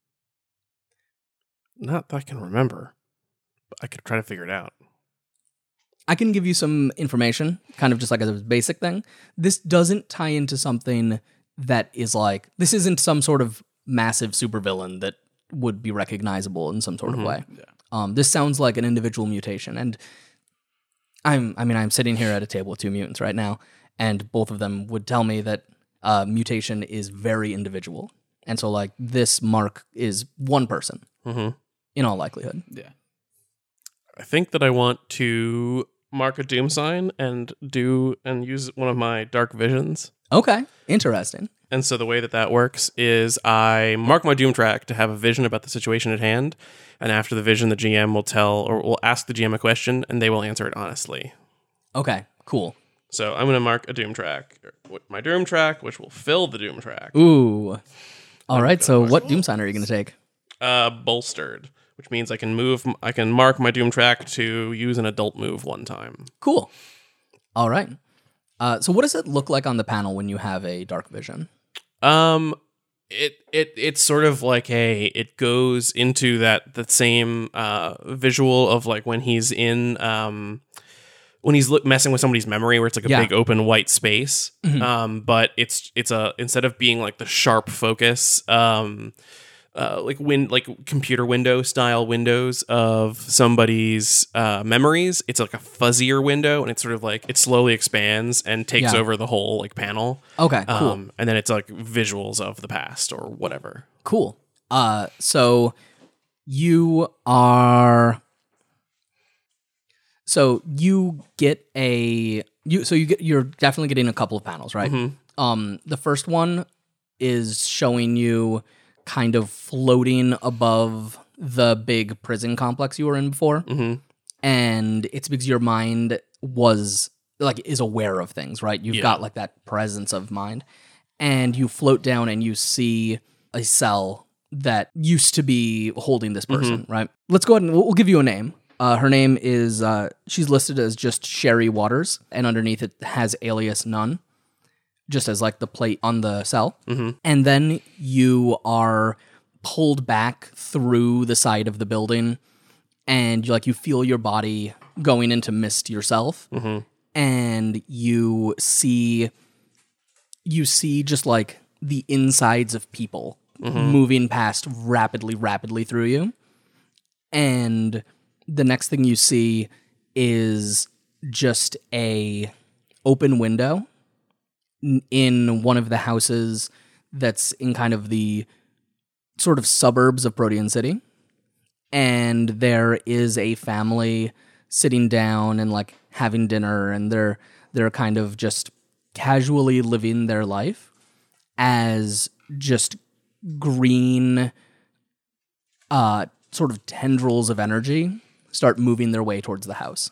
that I can remember, but I could try to figure it out. I can give you some information, kind of just like a basic thing. This doesn't tie into something that is like, this isn't some sort of massive supervillain that would be recognizable in some sort of way. Yeah. This sounds like an individual mutation. And I'm sitting here at a table with two mutants right now, and both of them would tell me that mutation is very individual. And so like this mark is one person in all likelihood. Yeah. I think that I want to mark a doom sign and use one of my dark visions. Okay, interesting. And so the way that works is I mark my doom track to have a vision about the situation at hand, and after the vision, the GM will ask the GM a question, and they will answer it honestly. Okay, cool. So I'm going to mark a doom track, my doom track, which will fill the doom track. Ooh. All right, so what doom sign are you going to take? Bolstered, which means I can mark my doom track to use an adult move one time. Cool. All right. So what does it look like on the panel when you have a dark vision? It's sort of like it goes into that same visual of like when he's in when he's messing with somebody's memory, where it's like a big open white space. But it's instead of being like the sharp focus, like computer window style windows of somebody's memories, it's like a fuzzier window, and it's sort of like it slowly expands and takes over the whole like panel. Okay, cool. And then it's like visuals of the past or whatever. Cool. So you are. So you get you're definitely getting a couple of panels, right? The first one is showing you kind of floating above the big prison complex you were in before. And it's because your mind is aware of things, right? You've got like that presence of mind, and you float down and you see a cell that used to be holding this person, right? Let's go ahead and we'll give you a name. Her name is, she's listed as just Sherry Waters, and underneath it has alias None, just as like the plate on the cell. And then you are pulled back through the side of the building, and you feel your body going into mist yourself, and you see just like the insides of people moving past rapidly through you. And the next thing you see is just a open window in one of the houses that's in kind of the sort of suburbs of Protean City. And there is a family sitting down and like having dinner, and they're kind of just casually living their life as just green sort of tendrils of energy start moving their way towards the house.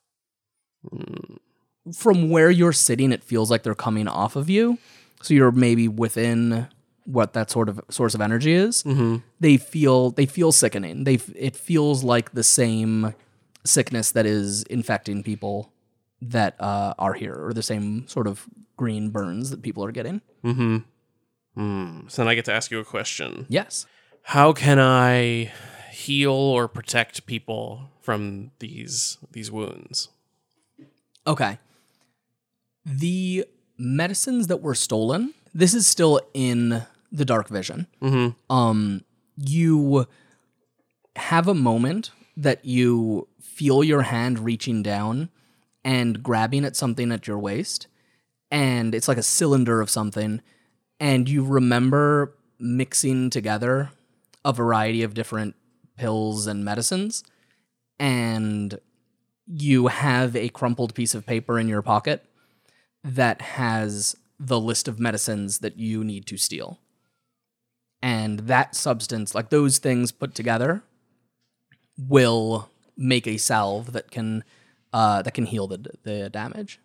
From where you're sitting, it feels like they're coming off of you. So you're maybe within what that sort of source of energy is. They feel sickening. It feels like the same sickness that is infecting people that are here, or the same sort of green burns that people are getting. So then I get to ask you a question. Yes. How can I heal or protect people from these wounds? Okay. The medicines that were stolen, this is still in the dark vision. You have a moment that you feel your hand reaching down and grabbing at something at your waist, and it's like a cylinder of something, and you remember mixing together a variety of different pills and medicines, and you have a crumpled piece of paper in your pocket that has the list of medicines that you need to steal. And that substance, like those things put together, will make a salve that can heal the damage.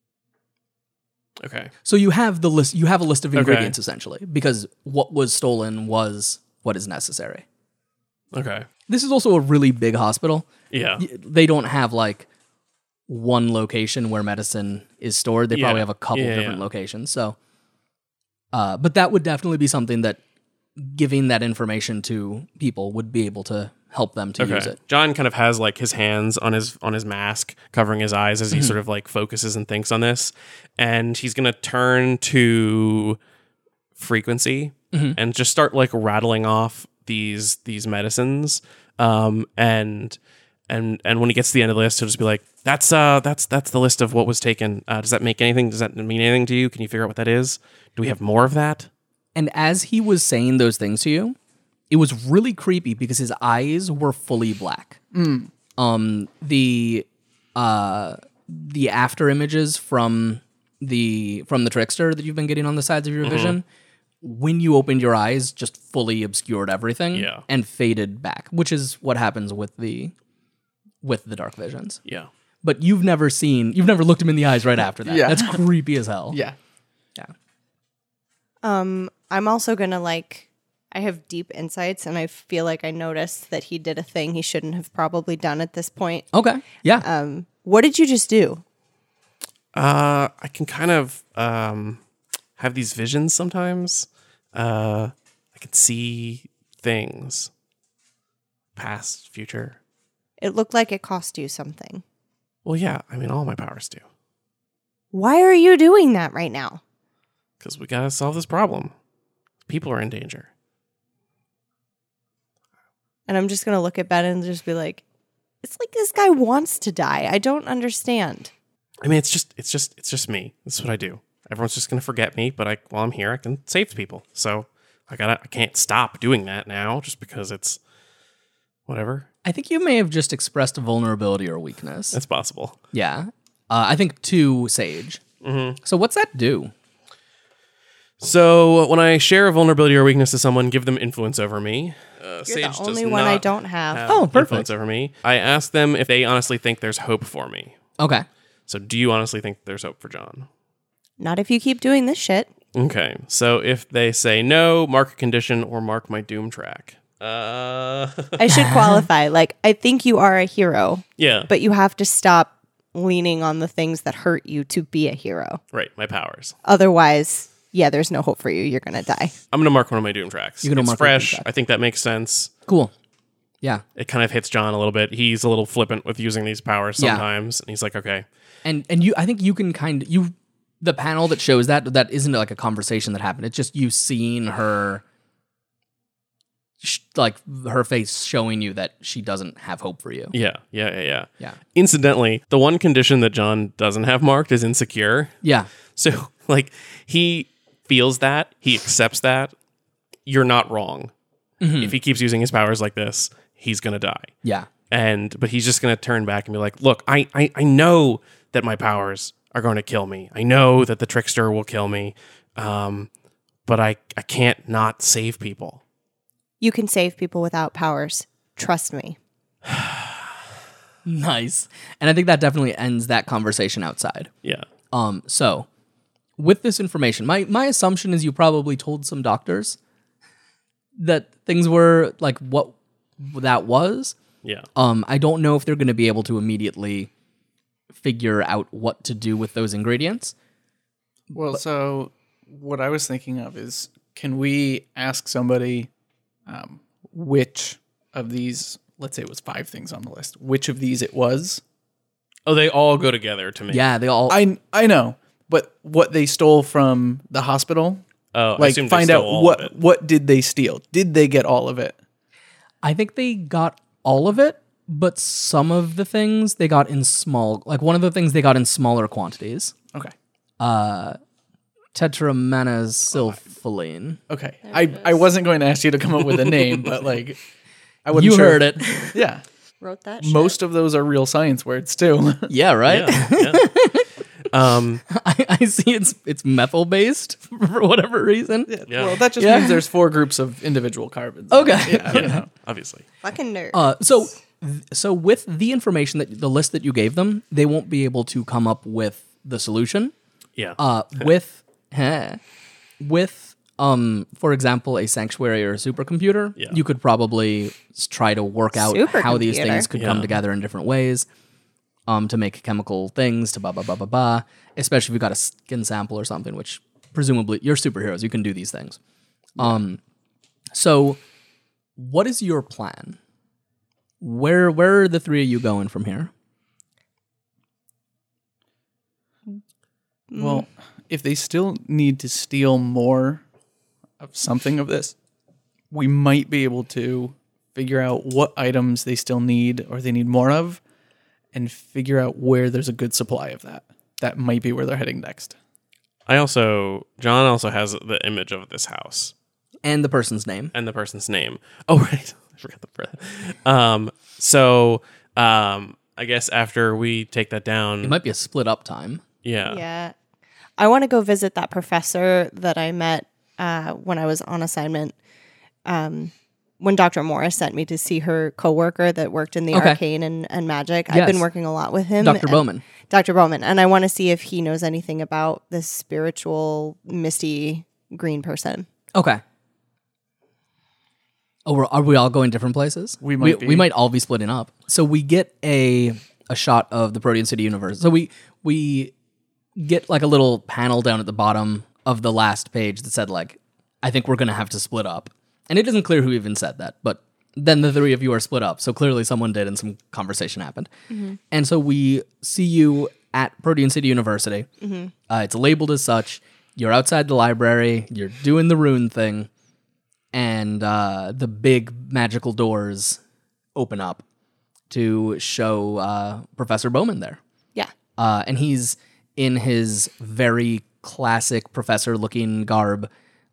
Okay. So you have the list. You have a list of ingredients essentially, because what was stolen was what is necessary. Okay. This is also a really big hospital. Yeah. They don't have like one location where medicine is stored. They probably have a couple different locations. So, but that would definitely be something that giving that information to people would be able to help them to use it. John kind of has like his hands on his mask, covering his eyes as he sort of like focuses and thinks on this, and he's gonna turn to Frequency and just start like rattling off these medicines, and when he gets to the end of the list, he'll just be like, that's the list of what was taken. Does that make anything? Does that mean anything to you? Can you figure out what that is? Do we have more of that? And as he was saying those things to you, it was really creepy because his eyes were fully black. The after images from the trickster that you've been getting on the sides of your vision, when you opened your eyes, just fully obscured everything and faded back, which is what happens with the dark visions. Yeah. But you've never looked him in the eyes right after that. Yeah. That's creepy as hell. Yeah. I'm also gonna I have deep insights, and I feel like I noticed that he did a thing he shouldn't have probably done at this point. Okay. Yeah. What did you just do? I can kind of have these visions sometimes. I can see things, past, future. It looked like it cost you something. Well, yeah. I mean, all my powers do. Why are you doing that right now? Because we gotta solve this problem. People are in danger. And I'm just gonna look at Ben and just be like, it's like this guy wants to die. I don't understand. I mean, it's just me. That's what I do. Everyone's just gonna forget me, but while I'm here, I can save people. So I can't stop doing that now just because it's whatever. I think you may have just expressed a vulnerability or weakness. That's possible. Yeah. I think to Sage. So what's that do? So when I share a vulnerability or weakness to someone, give them influence over me. You're Sage the only does one I not don't have. Oh, perfect. influence over me. I ask them if they honestly think there's hope for me. Okay. So do you honestly think there's hope for John? Not if you keep doing this shit. Okay. So if they say no, mark a condition or mark my doom track. I should qualify. I think you are a hero, Yeah. but you have to stop leaning on the things that hurt you to be a hero. Right. My powers. Otherwise, there's no hope for you. You're going to die. I'm going to mark one of my doom tracks. You're gonna It's mark your doom fresh. track. I think that makes sense. Cool. Yeah. It kind of hits John a little bit. He's a little flippant with using these powers Yeah. sometimes. And he's like, okay. And I think you can the panel that shows that isn't like a conversation that happened. It's just you seeing her, her face showing you that she doesn't have hope for you. Yeah. Yeah. Incidentally, the one condition that John doesn't have marked is insecure. Yeah. So, he feels that, he accepts that. You're not wrong. If he keeps using his powers like this, he's going to die. Yeah. But he's just going to turn back and be like, look, I know that my powers are going to kill me. I know that the trickster will kill me. But I can't not save people. You can save people without powers. Trust me. Nice. And I think that definitely ends that conversation outside. Yeah. So with this information, my assumption is you probably told some doctors that things were like what that was. Yeah. I don't know if they're going to be able to immediately figure out what to do with those ingredients. Well, so what I was thinking of is, can we ask somebody which of these, let's say it was 5 things on the list, which of these it was? Oh, they all go together to me. Yeah, they all. I know, but what they stole from the hospital, Oh, I assume they find stole out all of it. what did they steal? Did they get all of it? I think they got all of it, but some of the things they got in small. Like one of the things they got in smaller quantities. Okay. Tetramenazylpholine. Okay. I wasn't going to ask you to come up with a name, but I wasn't You sure. heard it. Yeah. Wrote that shit. Most of those are real science words too. Yeah, right? Yeah. I see it's methyl based for whatever reason. Yeah. Well, that just Yeah. means there's 4 groups of individual carbons. Okay. Yeah. Yeah, obviously. Fucking nerd. So with the information the list that you gave them, they won't be able to come up with the solution. Yeah. With for example, a sanctuary or a supercomputer, Yeah. you could probably try to work out how these Supercomputer. things could come Yeah. together in different ways. To make chemical things, to blah blah blah blah blah. Especially if you got a skin sample or something, which presumably you're superheroes, you can do these things. So what is your plan? Where are the 3 of you going from here? Well, if they still need to steal more of something of this, we might be able to figure out what items they still need or they need more of and figure out where there's a good supply of that. That might be where they're heading next. John also has the image of this house And the person's name. and the person's name. Oh, right. I forgot I guess after we take that down. It might be a split up time. Yeah. Yeah. I want to go visit that professor that I met when I was on assignment. When Dr. Morris sent me to see her coworker that worked in the Okay. arcane and magic. I've Yes. been working a lot with him. Dr. and- Bowman. Dr. Bowman. And I want to see if he knows anything about this spiritual, misty green person. Okay. Oh, are we all going different places? We might be. We might all be splitting up. So we get a shot of the Protean City universe. So we get like a little panel down at the bottom of the last page that said like, I think we're gonna have to split up. And it isn't clear who even said that, but then the 3 of you are split up. So clearly someone did and some conversation happened. And so we see you at Protean City University. It's labeled as such. You're outside the library. You're doing the rune thing. And the big magical doors open up to show Professor Bowman there. Yeah. And he's in his very classic professor-looking garb.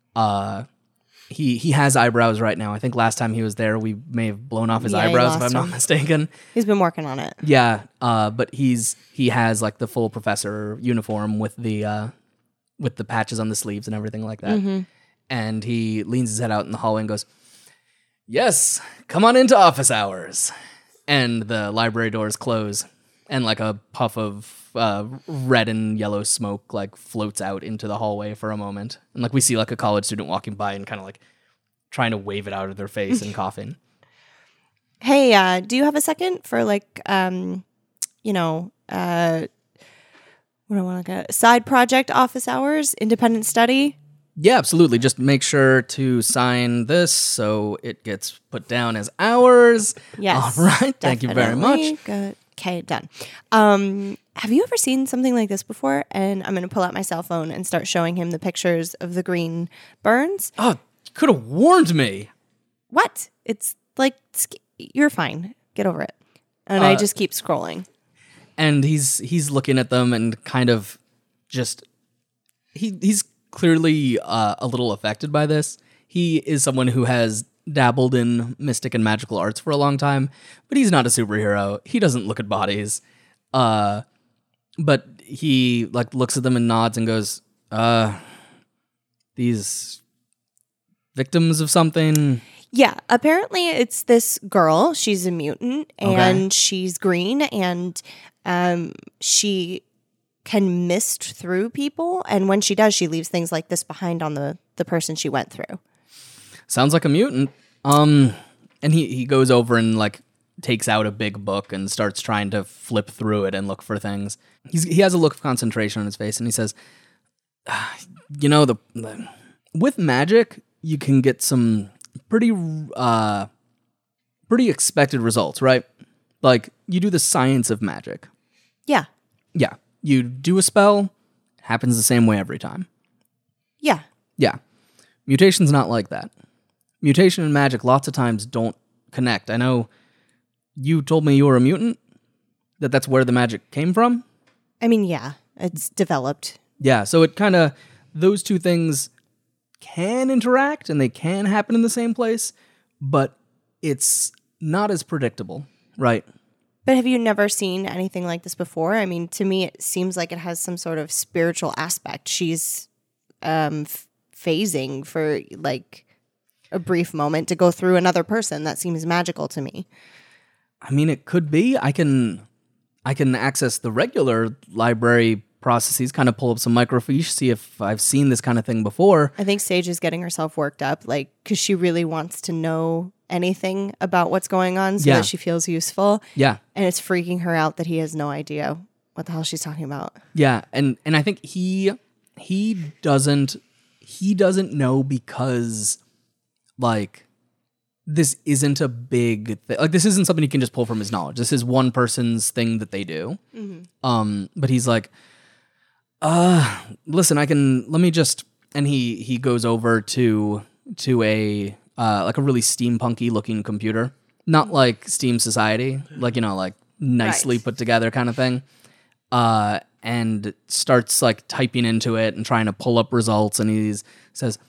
He has eyebrows right now. I think last time he was there, we may have blown off his Yeah, he eyebrows, if lost I'm not them. mistaken. He's been working on it. Yeah, but he has like the full professor uniform with the patches on the sleeves and everything like that. And he leans his head out in the hallway and goes, "Yes, come on into office hours." And the library doors close, and like a puff of red and yellow smoke like floats out into the hallway for a moment. And like we see like a college student walking by and kind of like trying to wave it out of their face and coughing. Hey, do you have a second for like, what do I want to get? Side project office hours, independent study? Yeah, absolutely. Just make sure to sign this so it gets put down as ours. Yes. All right. Thank you very definitely. much. Good. Okay, done. Have you ever seen something like this before? And I'm going to pull out my cell phone and start showing him the pictures of the green burns. Oh, you could have warned me. What? It's like, you're fine. Get over it. And I just keep scrolling. And he's looking at them and kind of just he's clearly a little affected by this. He is someone who has dabbled in mystic and magical arts for a long time, but he's not a superhero. He doesn't look at bodies. But he like looks at them and nods and goes, these victims of something. Yeah, apparently it's this girl. She's a mutant and she's green and she can mist through people. And when she does, she leaves things like this behind on the person she went through. Sounds like a mutant. And he goes over and like takes out a big book and starts trying to flip through it and look for things. He has a look of concentration on his face and he says, with magic, you can get some pretty expected results, right? Like you do the science of magic. Yeah. Yeah. You do a spell, happens the same way every time. Yeah. Yeah. Mutation's not like that. Mutation and magic lots of times don't connect. I know you told me you were a mutant, that's where the magic came from. I mean, yeah, it's developed. Yeah, so it kind of, those two things can interact and they can happen in the same place, but it's not as predictable, right? But have you never seen anything like this before? I mean, to me, it seems like it has some sort of spiritual aspect. She's phasing for like a brief moment to go through another person. That seems magical to me. I mean, it could be. I can access the regular library processes, kind of pull up some microfiche, see if I've seen this kind of thing before. I think Sage is getting herself worked up, like, because she really wants to know anything about what's going on so that she feels useful. Yeah. And it's freaking her out that he has no idea what the hell she's talking about. Yeah, and I think he doesn't know because, like, this isn't a big thing. Like, this isn't something he can just pull from his knowledge. This is one person's thing that they do. Mm-hmm. But he's like, listen, let me just, and he goes over to a, like a really steampunky looking computer, not like Steam Society, like, you know, like nicely put together kind of thing. And starts like typing into it and trying to pull up results. And he says,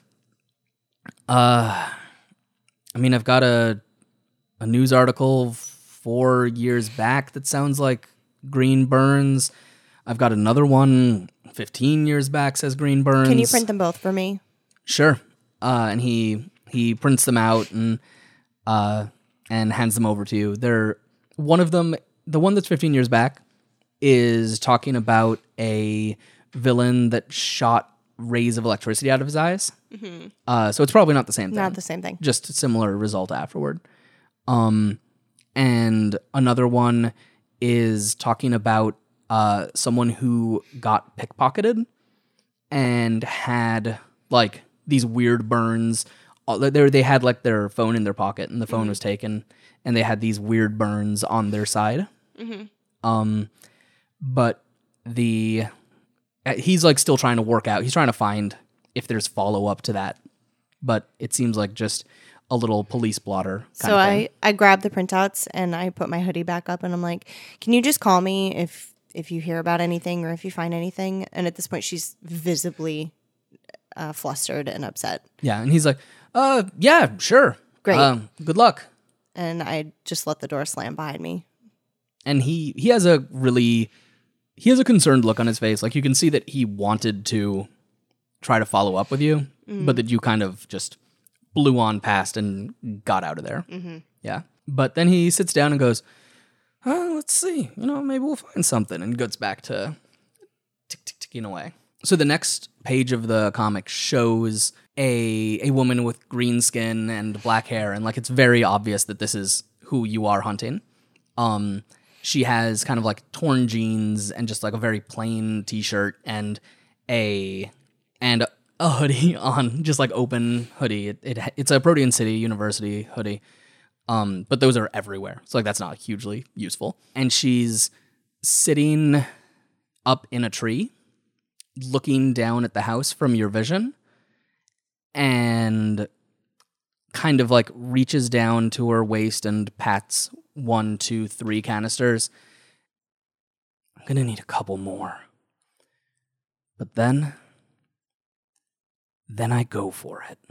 I mean, I've got a news article 4 years back that sounds like green burns. I've got another one 15 years back says green burns. Can you print them both for me? Sure. And he prints them out and hands them over to you. They're one of them. The one that's 15 years back is talking about a villain that shot rays of electricity out of his eyes. Mm-hmm. So it's probably not the same thing. Not the same thing. Just a similar result afterward. And another one is talking about someone who got pickpocketed and had like these weird burns. They had like their phone in their pocket and the phone was taken and they had these weird burns on their side. Mm-hmm. But he's like still trying to work out. He's trying to find if there's follow up to that, but it seems like just a little police blotter kind of thing. I grab the printouts and I put my hoodie back up and I'm like, can you just call me if you hear about anything or if you find anything? And at this point, she's visibly flustered and upset. Yeah, and he's like, yeah, sure. Great. Good luck. And I just let the door slam behind me. And he has a concerned look on his face. Like you can see that he wanted to try to follow up with you, but that you kind of just blew on past and got out of there. Mm-hmm. Yeah. But then he sits down and goes, let's see, maybe we'll find something, and goes back to ticking away. So the next page of the comic shows a woman with green skin and black hair, and like it's very obvious that this is who you are hunting. She has kind of like torn jeans and just like a very plain t-shirt and a hoodie on, just like open hoodie. It's a Protean City University hoodie. But those are everywhere. So like that's not hugely useful. And she's sitting up in a tree, looking down at the house from your vision, and kind of like reaches down to her waist and pats 1, 2, 3 canisters. I'm gonna need a couple more. But then I go for it.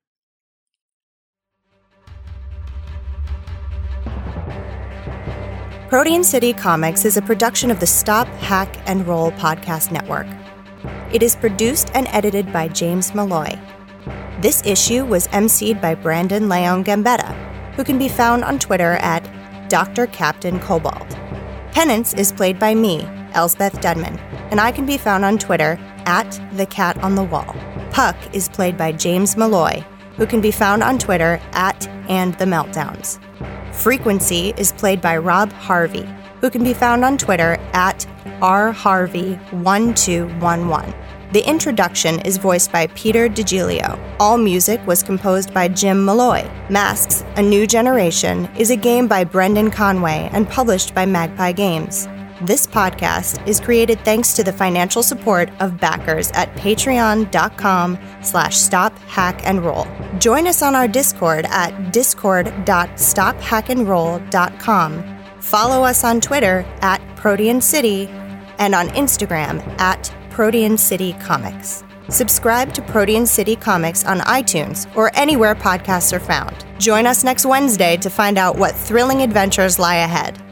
Protean City Comics is a production of the Stop, Hack, and Roll podcast network. It is produced and edited by James Malloy. This issue was emceed by Brandon Leon Gambetta, who can be found on Twitter at Dr. Captain Cobalt. Penance is played by me, Elsbeth Dunman, and I can be found on Twitter at The Cat on the Wall. Puck is played by James Malloy, who can be found on Twitter at And the Meltdowns. Frequency is played by Rob Harvey, who can be found on Twitter at rharvey1211. The introduction is voiced by Peter DiGilio. All music was composed by Jim Malloy. Masks: A New Generation is a game by Brendan Conway and published by Magpie Games. This podcast is created thanks to the financial support of backers at patreon.com/stophackandroll. Join us on our Discord at discord.stophackandroll.com. Follow us on Twitter at Protean City and on Instagram at Protean City Comics. Subscribe to Protean City Comics on iTunes or anywhere podcasts are found. Join us next Wednesday to find out what thrilling adventures lie ahead.